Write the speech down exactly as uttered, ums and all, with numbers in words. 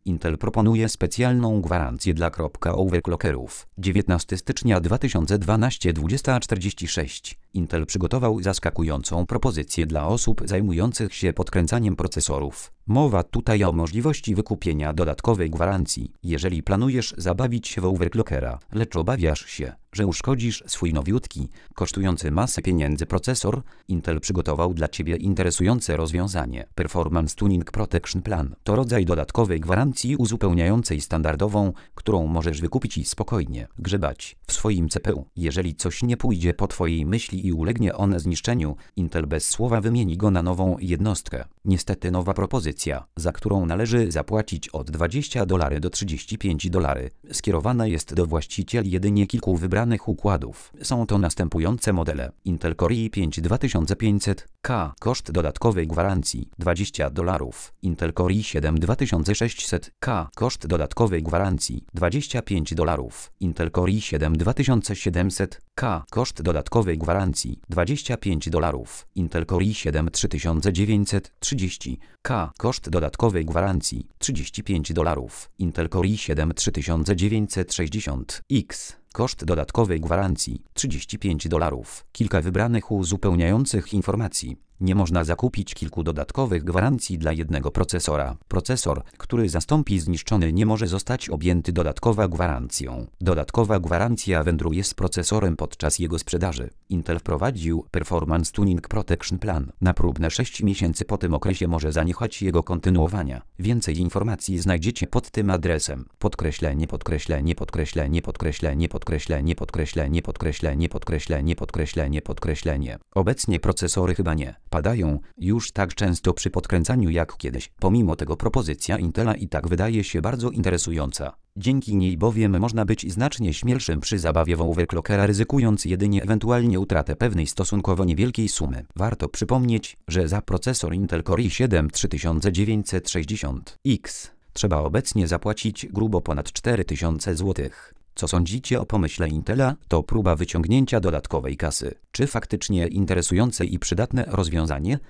Intel proponuje specjalną gwarancję dla overclockerów. dziewiętnastego stycznia dwa tysiące dwunastego dwudziesta czterdzieści sześć. Intel przygotował zaskakującą propozycję dla osób zajmujących się podkręcaniem procesorów. Mowa tutaj o możliwości wykupienia dodatkowej gwarancji, jeżeli planujesz zabawić się w overclockera, lecz obawiasz się, że uszkodzisz swój nowiutki, kosztujący masę pieniędzy procesor. Intel przygotował dla Ciebie interesujące rozwiązanie. Performance Tuning Protection Plan to rodzaj dodatkowej gwarancji uzupełniającej standardową, którą możesz wykupić i spokojnie grzebać w swoim C P U. Jeżeli coś nie pójdzie po Twojej myśli i ulegnie on zniszczeniu, Intel bez słowa wymieni go na nową jednostkę. Niestety nowa propozycja, za którą należy zapłacić od dwudziestu dolarów do trzydziestu pięciu dolarów, skierowana jest do właścicieli jedynie kilku wybranych układów. Są to następujące modele: Intel Core i pięć dwa tysiące pięćset K, koszt dodatkowej gwarancji dwadzieścia dolarów. Intel Core i siedem dwa tysiące sześćset K, koszt dodatkowej gwarancji dwadzieścia pięć dolarów. Intel Core i siedem dwa tysiące siedemset K, koszt dodatkowej gwarancji dwadzieścia pięć dolarów. Intel Core i siedem trzy tysiące dziewięćset trzydzieści K, koszt dodatkowej gwarancji trzydzieści pięć dolarów. Intel Core i siedem trzy tysiące dziewięćset sześćdziesiąt X, koszt dodatkowej gwarancji trzydzieści pięć dolarów. Kilka wybranych uzupełniających informacji. Nie można zakupić kilku dodatkowych gwarancji dla jednego procesora. Procesor, który zastąpi zniszczony, nie może zostać objęty dodatkową gwarancją. Dodatkowa gwarancja wędruje z procesorem podczas jego sprzedaży. Intel wprowadził Performance Tuning Protection Plan. Na próbne sześć miesięcy po tym okresie może zaniechać jego kontynuowania. Więcej informacji znajdziecie pod tym adresem. Podkreślenie, podkreślenie, podkreślenie, podkreślenie, podkreślenie, podkreślenie, podkreślenie, podkreślenie, podkreślenie, podkreślenie. Obecnie procesory chyba nie padają już tak często przy podkręcaniu jak kiedyś. Pomimo tego propozycja Intela i tak wydaje się bardzo interesująca. Dzięki niej bowiem można być znacznie śmielszym przy zabawie w overclockera, ryzykując jedynie ewentualnie utratę pewnej stosunkowo niewielkiej sumy. Warto przypomnieć, że za procesor Intel Core i siedem trzy tysiące dziewięćset sześćdziesiąt X trzeba obecnie zapłacić grubo ponad cztery tysiące złotych. Co sądzicie o pomyśle Intela? To próba wyciągnięcia dodatkowej kasy. Czy faktycznie interesujące i przydatne rozwiązanie?